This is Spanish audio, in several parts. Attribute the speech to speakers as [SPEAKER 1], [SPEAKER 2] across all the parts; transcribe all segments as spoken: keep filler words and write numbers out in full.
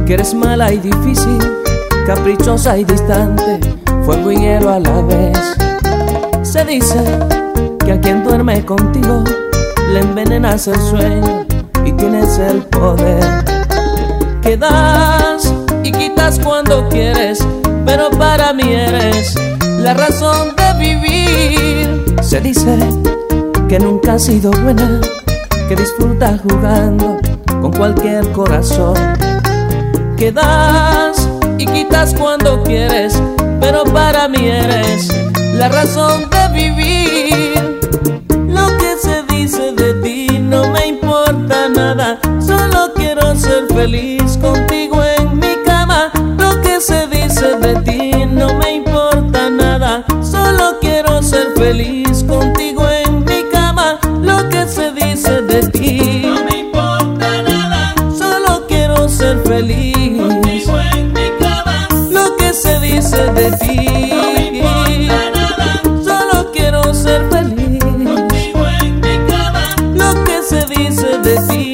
[SPEAKER 1] que eres mala y difícil, caprichosa y distante, fuego y hielo a la vez. Se dice que a quien duerme contigo le envenenas el sueño y tienes el poder. Que das y quitas cuando quieres, pero para mí eres la razón de vivir. Se dice que nunca has sido buena, que disfrutas jugando con cualquier corazón. Que das y quitas cuando quieres, pero para mí eres la razón de vivir. Lo que se dice de ti no me importa nada, solo quiero ser feliz contigo en mi cama. Lo que se dice de ti no me importa nada, solo quiero ser feliz contigo en mi cama. Lo que se dice de ti
[SPEAKER 2] no me importa nada,
[SPEAKER 1] solo quiero ser feliz
[SPEAKER 2] contigo en mi cama.
[SPEAKER 1] Lo que se dice de ti
[SPEAKER 2] No me importa nada,
[SPEAKER 1] solo quiero ser feliz
[SPEAKER 2] contigo en mi cama.
[SPEAKER 1] Lo que se dice de ti.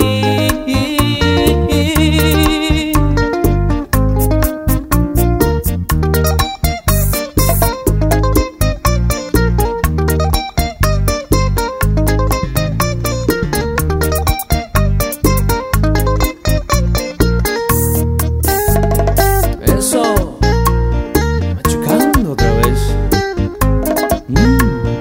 [SPEAKER 1] Eso, machucando otra vez. Mm.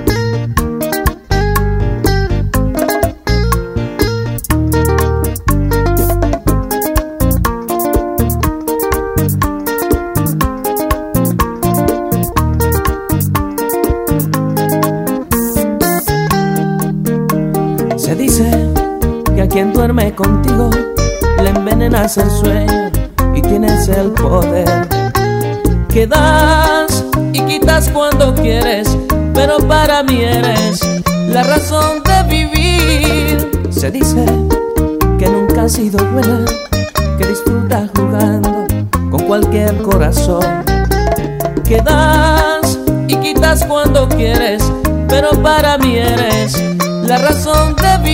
[SPEAKER 1] Se dice que a quien duerme contigo le envenenas el sueño y tienes el poder. Que das y quitas cuando quieres, pero para mí eres la razón de vivir. Se dice que nunca has sido buena, que disfrutas jugando con cualquier corazón. Que das y quitas cuando quieres, pero para mí eres la razón de vivir.